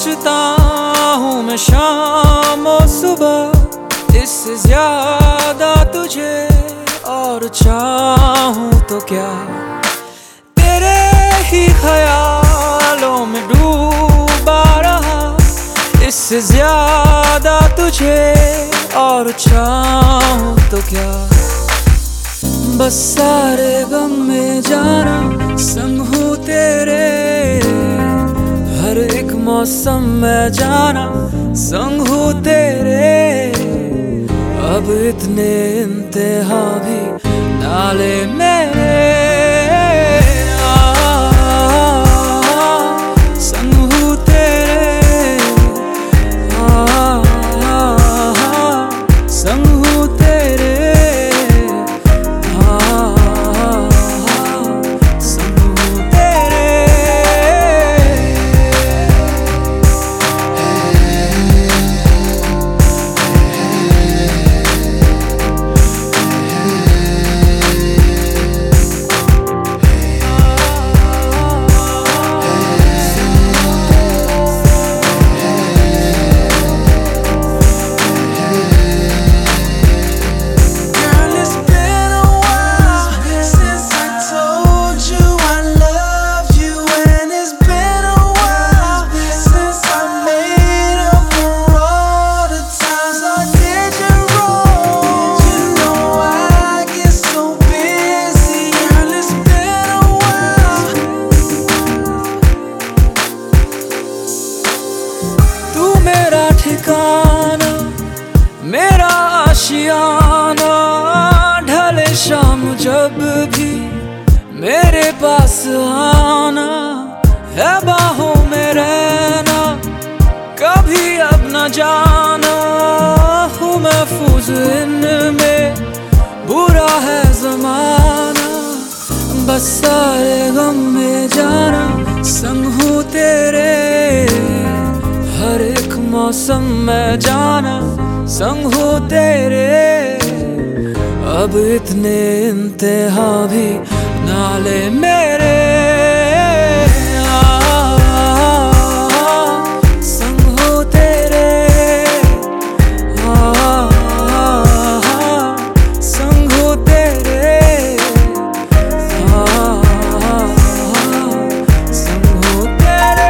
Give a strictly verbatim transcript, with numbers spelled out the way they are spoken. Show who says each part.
Speaker 1: सोचता हूँ मैं शाम और सुबह, इससे ज्यादा तुझे और चाहूँ तो क्या। तेरे ही ख्यालों में डूबा रहा, इससे ज्यादा तुझे और चाहूँ तो क्या। बस सारे गम में जाना संग हूँ तेरे, हर एक मौसम में जाना संग हूँ तेरे। अब इतने इंतहा भी नाले में संग हूँ तेरे, संग हूँ तेरे। ठिकाना मेरा आशियाना, ढले शाम जब भी मेरे पास आना, है बाहों में रहना कभी अब न जाना। हूँ महफूज इनमें, बुरा है जमाना, बस सारे गम में जाना संग हूँ तेरे, हर एक मौसम में जाना संग हूँ तेरे। अब इतने इंतहा भी नाले मेरे संग हूँ तेरे, संग हूँ तेरे, संग हूँ तेरे।